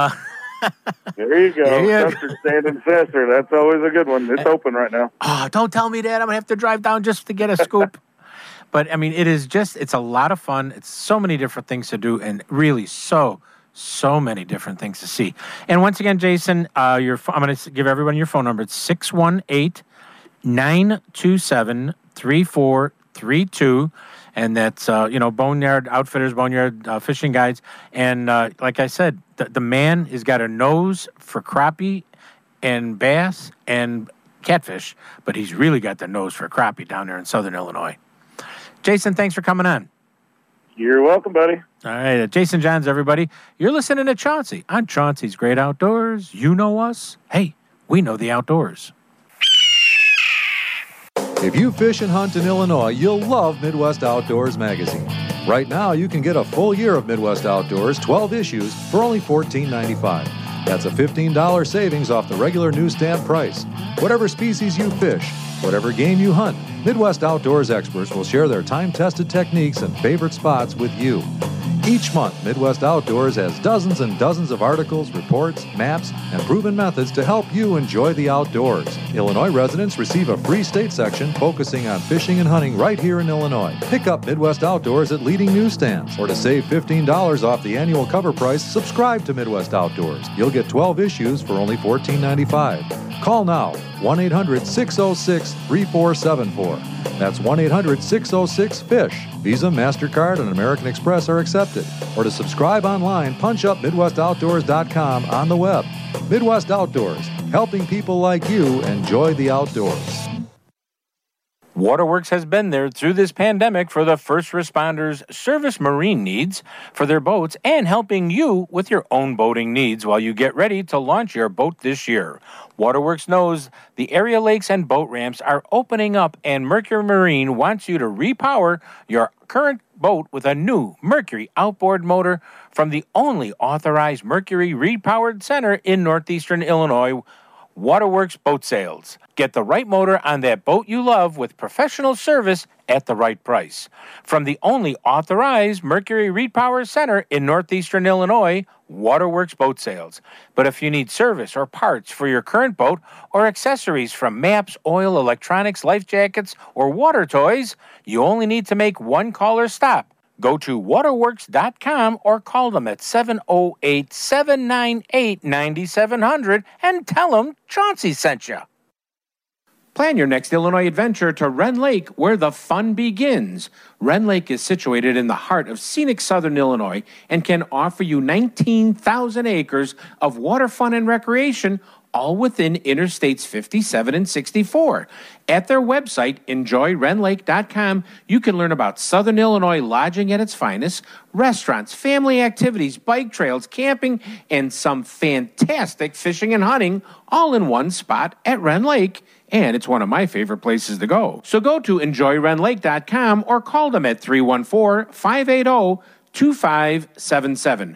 There you go. Custard Stand and Fester. That's always a good one. It's open right now. Oh, don't tell me that. I'm going to have to drive down just to get a scoop. But, I mean, it's a lot of fun. It's so many different things to do and really so many different things to see. And once again, Jason, I'm going to give everyone your phone number. It's 618-927-3432. 888-836-3432. And that's, Boneyard Outfitters, Boneyard Fishing Guides. And like I said, the man has got a nose for crappie and bass and catfish, but he's really got the nose for crappie down there in southern Illinois. Jason, thanks for coming on. You're welcome, buddy. All right, Jason Johns, everybody. You're listening to Chauncey on Chauncey's Great Outdoors. You know us. Hey, we know the outdoors. If you fish and hunt in Illinois, you'll love Midwest Outdoors magazine. Right now, you can get a full year of Midwest Outdoors, 12 issues, for only $14.95. That's a $15 savings off the regular newsstand price. Whatever species you fish, whatever game you hunt, Midwest Outdoors experts will share their time-tested techniques and favorite spots with you. Each month, Midwest Outdoors has dozens and dozens of articles, reports, maps, and proven methods to help you enjoy the outdoors. Illinois residents receive a free state section focusing on fishing and hunting right here in Illinois. Pick up Midwest Outdoors at leading newsstands. Or to save $15 off the annual cover price, subscribe to Midwest Outdoors. You'll get 12 issues for only $14.95. Call now, 1-800-606-3474. That's 1-800-606-FISH. Visa, MasterCard, and American Express are accepted. Or to subscribe online, punch up MidwestOutdoors.com on the web. Midwest Outdoors, helping people like you enjoy the outdoors. Waterworks has been there through this pandemic for the first responders' service marine needs for their boats and helping you with your own boating needs while you get ready to launch your boat this year. Waterworks knows the area lakes and boat ramps are opening up, and Mercury Marine wants you to repower your current boat with a new Mercury outboard motor from the only authorized Mercury repowered center in northeastern Illinois, Waterworks Boat Sales. Get the right motor on that boat you love with professional service at the right price. From the only authorized Mercury Repower Center in northeastern Illinois, Waterworks Boat Sales. But if you need service or parts for your current boat or accessories from maps, oil, electronics, life jackets, or water toys, you only need to make one call or stop. Go to waterworks.com or call them at 708-798-9700 and tell them Chauncey sent you. Plan your next Illinois adventure to Wren Lake, where the fun begins. Wren Lake is situated in the heart of scenic southern Illinois and can offer you 19,000 acres of water fun and recreation, all within Interstates 57 and 64. At their website, enjoywrenlake.com, you can learn about Southern Illinois lodging at its finest, restaurants, family activities, bike trails, camping, and some fantastic fishing and hunting, all in one spot at Wren Lake. And it's one of my favorite places to go. So go to enjoywrenlake.com or call them at 314-580-2577.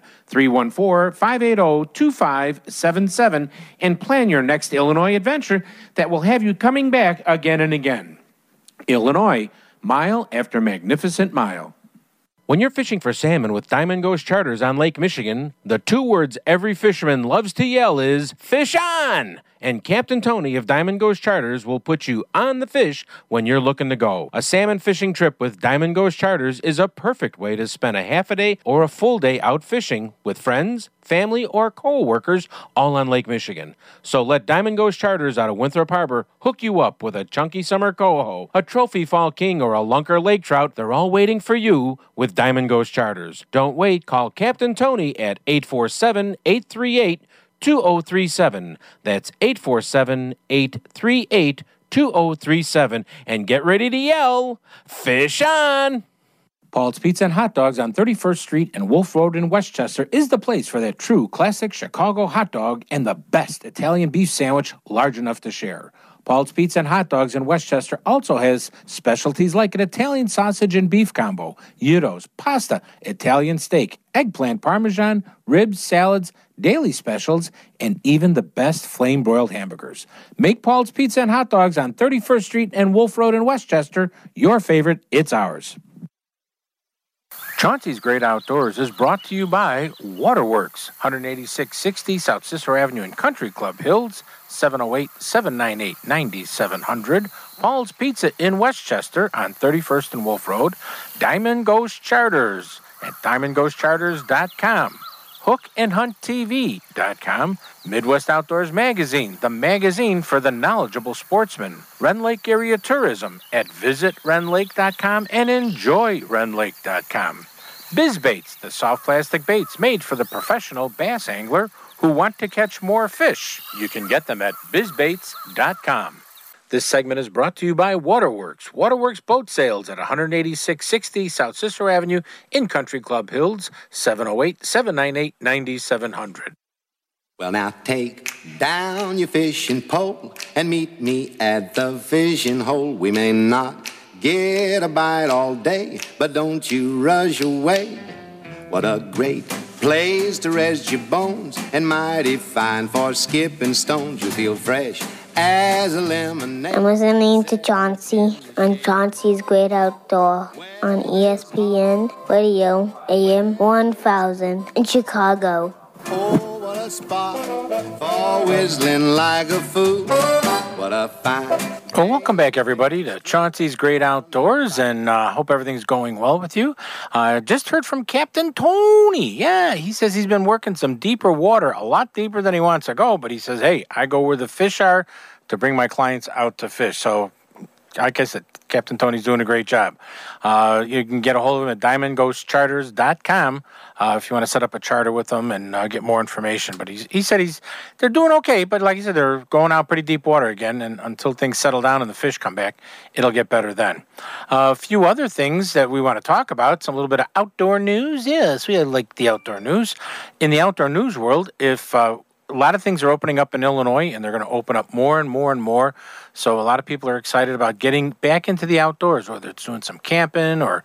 314-580-2577 and plan your next Illinois adventure that will have you coming back again and again. Illinois, mile after magnificent mile. When you're fishing for salmon with Diamond Ghost Charters on Lake Michigan, the two words every fisherman loves to yell is, "Fish on!" And Captain Tony of Diamond Ghost Charters will put you on the fish when you're looking to go. A salmon fishing trip with Diamond Ghost Charters is a perfect way to spend a half a day or a full day out fishing with friends, family, or co-workers all on Lake Michigan. So let Diamond Ghost Charters out of Winthrop Harbor hook you up with a chunky summer coho, a trophy fall king, or a lunker lake trout. They're all waiting for you with Diamond Ghost Charters. Don't wait. Call Captain Tony at 847-838-2037. That's 847-838-2037. And get ready to yell, "Fish on!" Paul's Pizza and Hot Dogs on 31st Street and Wolf Road in Westchester is the place for that true classic Chicago hot dog and the best Italian beef sandwich large enough to share. Paul's Pizza and Hot Dogs in Westchester also has specialties like an Italian sausage and beef combo, gyros, pasta, Italian steak, eggplant parmesan, ribs, salads, daily specials, and even the best flame-broiled hamburgers. Make Paul's Pizza and Hot Dogs on 31st Street and Wolf Road in Westchester your favorite. It's ours. Chauncey's Great Outdoors is brought to you by Waterworks, 18660 South Cicero Avenue in Country Club Hills, 708-798-9700. Paul's Pizza in Westchester on 31st and Wolf Road. Diamond Ghost Charters at diamondghostcharters.com. HookandHuntTV.com, Midwest Outdoors Magazine, the magazine for the knowledgeable sportsman. Rend Lake Area Tourism at visitrenlake.com and enjoyrenlake.com. BizBaits, the soft plastic baits made for the professional bass angler who want to catch more fish. You can get them at bizbaits.com. This segment is brought to you by Waterworks. Waterworks Boat Sales at 18660 South Cicero Avenue in Country Club Hills, 708-798-9700. Well, now take down your fishing pole and meet me at the fishing hole. We may not get a bite all day, but don't you rush away. What a great place to rest your bones, and mighty fine for skipping stones. You feel fresh as a lemonade. I'm listening to Chauncey on Chauncey's Great Outdoor on ESPN Radio AM 1000 in Chicago. Oh, what a spot for whistling like a fool. What a fine. Well, welcome back, everybody, to Chauncey's Great Outdoors, and hope everything's going well with you. Just heard from Captain Tony. Yeah, he says he's been working some deeper water, a lot deeper than he wants to go, but he says, hey, I go where the fish are to bring my clients out to fish. So, like I said, Captain Tony's doing a great job. You can get a hold of him at diamondghostcharters.com if you want to set up a charter with them and get more information. But he said they're doing okay, but like he said, they're going out pretty deep water again, and until things settle down and the fish come back, it'll get better then. A few other things that we want to talk about, some little bit of outdoor news. Yes, we like the outdoor news. In the outdoor news world, if a lot of things are opening up in Illinois, and they're going to open up more and more and more. So a lot of people are excited about getting back into the outdoors, whether it's doing some camping or,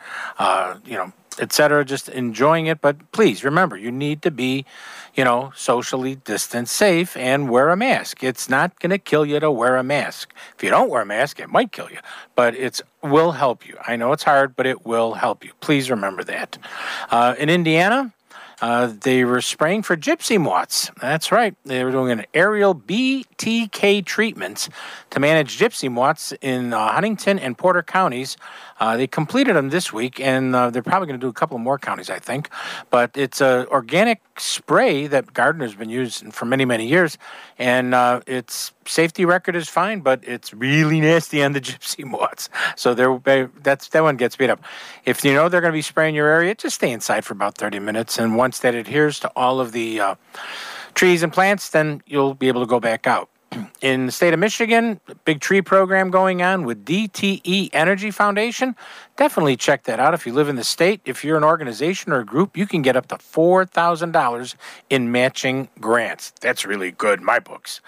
et cetera, just enjoying it. But please remember, you need to be, socially distanced, safe, and wear a mask. It's not going to kill you to wear a mask. If you don't wear a mask, it might kill you, but it will help you. I know it's hard, but it will help you. Please remember that. In Indiana, they were spraying for gypsy moths. That's right. They were doing an aerial BTK treatments to manage gypsy moths in Huntington and Porter counties. They completed them this week, and they're probably going to do a couple more counties, I think. But it's an organic spray that gardeners have been using for many, many years, and its safety record is fine, but it's really nasty on the gypsy moths. So that one gets beat up. If you know they're going to be spraying your area, just stay inside for about 30 minutes, and once that adheres to all of the trees and plants, then you'll be able to go back out. In the state of Michigan, a big tree program going on with DTE Energy Foundation. Definitely check that out if you live in the state. If you're an organization or a group, you can get up to $4,000 in matching grants. That's really good in my books.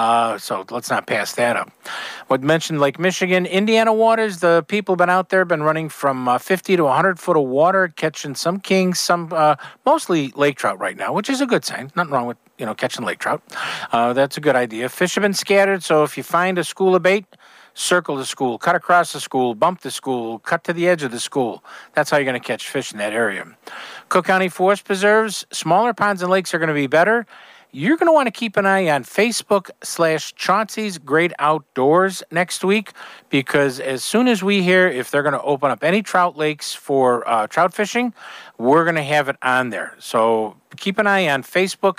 So let's not pass that up. What mentioned Lake Michigan, Indiana waters, the people have been out there, been running from 50 to 100 foot of water, catching some kings, some mostly lake trout right now, which is a good sign. Nothing wrong with catching lake trout. That's a good idea. Fish have been scattered, so if you find a school of bait, circle the school, cut across the school, bump the school, cut to the edge of the school. That's how you're going to catch fish in that area. Cook County Forest Preserves, smaller ponds and lakes are going to be better. You're going to want to keep an eye on Facebook/Chauncey's Great Outdoors next week, because as soon as we hear if they're going to open up any trout lakes for trout fishing, we're going to have it on there. So keep an eye on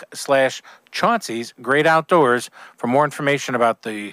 Facebook/Chauncey's Great Outdoors for more information about the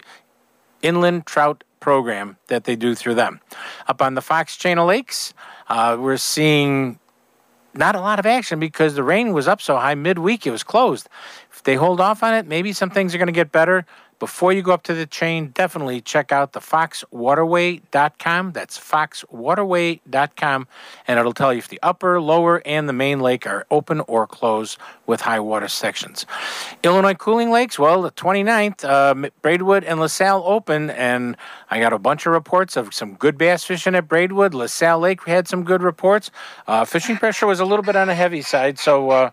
inland trout program that they do through them. Up on the Fox Chain of Lakes, we're seeing not a lot of action because the rain was up so high midweek it was closed. If they hold off on it, maybe some things are going to get better. Before you go up to the chain, definitely check out the foxwaterway.com. That's foxwaterway.com, and it'll tell you if the upper, lower, and the main lake are open or closed with high water sections. Illinois Cooling Lakes, well, the 29th, Braidwood and LaSalle open, and I got a bunch of reports of some good bass fishing at Braidwood. LaSalle Lake had some good reports. Fishing pressure was a little bit on the heavy side, so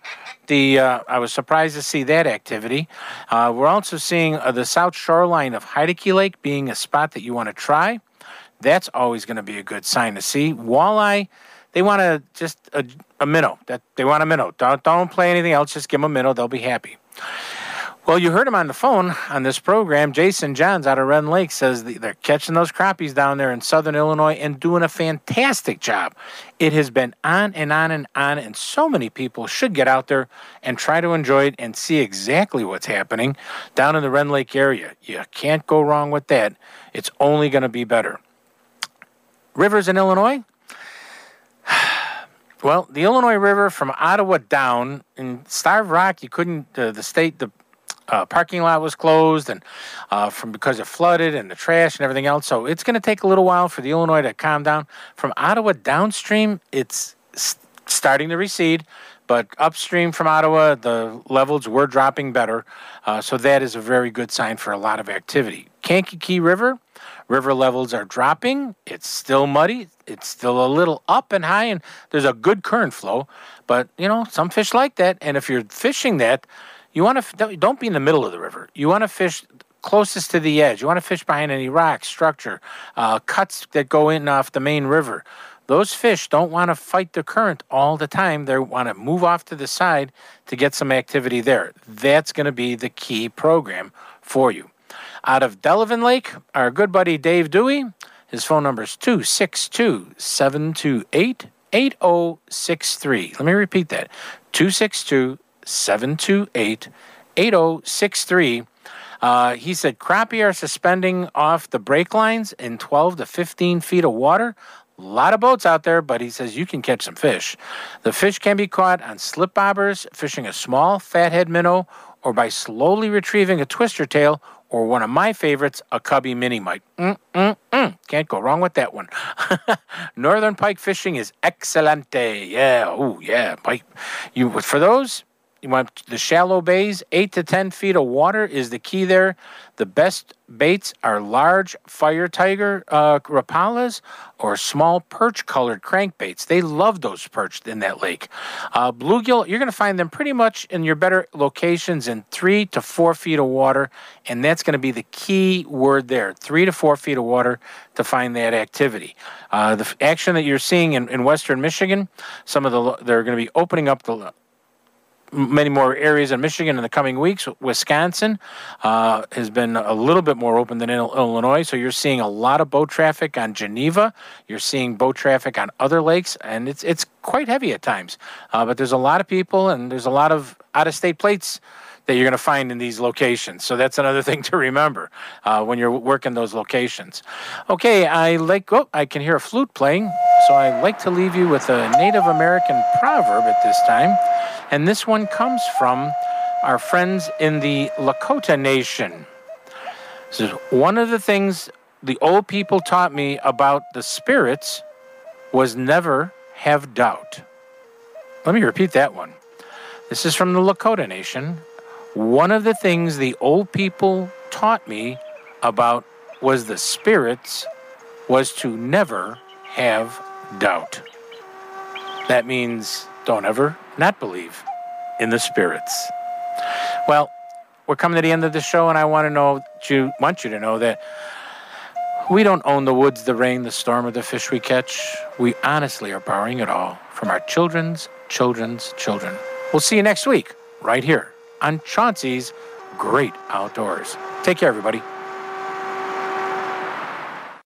I was surprised to see that activity. We're also seeing the south shoreline of Heideke Lake being a spot that you want to try. That's always going to be a good sign to see. Walleye, they want just a minnow. They want a minnow. Don't play anything else. Just give them a minnow. They'll be happy. Well, you heard him on the phone on this program. Jason Johns out of Rend Lake says they're catching those crappies down there in southern Illinois and doing a fantastic job. It has been on and on and on, and so many people should get out there and try to enjoy it and see exactly what's happening down in the Rend Lake area. You can't go wrong with that. It's only going to be better. Rivers in Illinois? Well, the Illinois River from Ottawa down in Starved Rock, you couldn't, the parking lot was closed and because it flooded and the trash and everything else. So it's going to take a little while for the Illinois to calm down. From Ottawa downstream, it's starting to recede, but upstream from Ottawa, the levels were dropping better. So that is a very good sign for a lot of activity. Kankakee River levels are dropping. It's still muddy. It's still a little up and high, and there's a good current flow. But, some fish like that. And if you're fishing that, you want to don't be in the middle of the river. You want to fish closest to the edge. You want to fish behind any rock, structure, cuts that go in off the main river. Those fish don't want to fight the current all the time. They want to move off to the side to get some activity there. That's going to be the key program for you. Out of Delavan Lake, our good buddy Dave Dewey, his phone number is 262-728-8063. Let me repeat that, 262-728-8063. He said crappie are suspending off the break lines in 12 to 15 feet of water. A lot of boats out there, but he says you can catch some fish. The fish can be caught on slip bobbers, fishing a small fathead minnow, or by slowly retrieving a twister tail, or one of my favorites, a cubby mini mite. Can't go wrong with that one. Northern pike fishing is excelente. Yeah, pike. For those, you want the shallow bays, 8 to 10 feet of water is the key there. The best baits are large fire tiger rapalas or small perch-colored crankbaits. They love those perch in that lake. Bluegill, you're going to find them pretty much in your better locations in 3 to 4 feet of water, and that's going to be the key word there, 3 to 4 feet of water to find that activity. The action that you're seeing in western Michigan, they're going to be opening up many more areas in Michigan in the coming weeks. Wisconsin has been a little bit more open than Illinois, so you're seeing a lot of boat traffic on Geneva. You're seeing boat traffic on other lakes, and it's quite heavy at times. But there's a lot of people, and there's a lot of out-of-state plates that you're going to find in these locations. So that's another thing to remember when you're working those locations. Okay, I can hear a flute playing, so I'd like to leave you with a Native American proverb at this time. And this one comes from our friends in the Lakota Nation. This is one of the things the old people taught me about the spirits was never have doubt. Let me repeat that one. This is from the Lakota Nation. One of the things the old people taught me about was the spirits was to never have doubt. That means don't ever not believe in the spirits. Well, we're coming to the end of the show, and I want you to know that we don't own the woods, the rain, the storm, or the fish we catch. We honestly are borrowing it all from our children's children's children. We'll see you next week, right here on Chauncey's Great Outdoors. Take care, everybody.